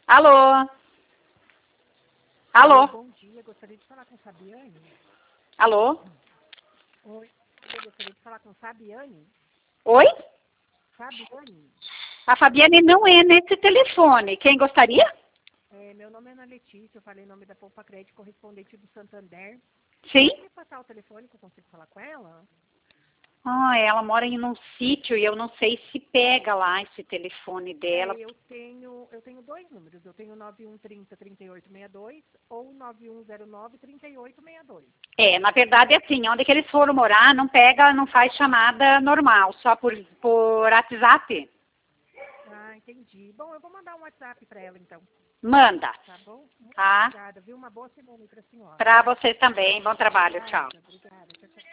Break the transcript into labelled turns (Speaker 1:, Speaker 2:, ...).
Speaker 1: Alô?
Speaker 2: Oi,
Speaker 1: Alô?
Speaker 2: bom dia. Gostaria de falar com Fabiane.
Speaker 1: Alô?
Speaker 2: Oi, eu gostaria de falar com Fabiane.
Speaker 1: Oi?
Speaker 2: Fabiane.
Speaker 1: A Fabiane não é nesse telefone. Quem gostaria?
Speaker 2: Meu nome é Ana Letícia, eu falei em nome da Poupa Crédito, correspondente do Santander.
Speaker 1: Sim?
Speaker 2: Pode me passar o telefone que eu consigo falar com ela?
Speaker 1: Ah, ela mora em um sítio e eu não sei se pega lá esse telefone dela.
Speaker 2: Eu tenho dois números. Eu tenho 9130-3862 ou 9109-3862.
Speaker 1: Na verdade é assim, onde que eles foram morar, não pega, não faz chamada normal, só por WhatsApp.
Speaker 2: Ah, entendi. Bom, eu vou mandar um WhatsApp para ela, então.
Speaker 1: Manda,
Speaker 2: Tá bom? Muito
Speaker 1: tá?
Speaker 2: obrigada, viu? Uma boa semana para a senhora.
Speaker 1: Pra vocês também, bom trabalho, tchau.
Speaker 2: Obrigada. Tchau, tchau.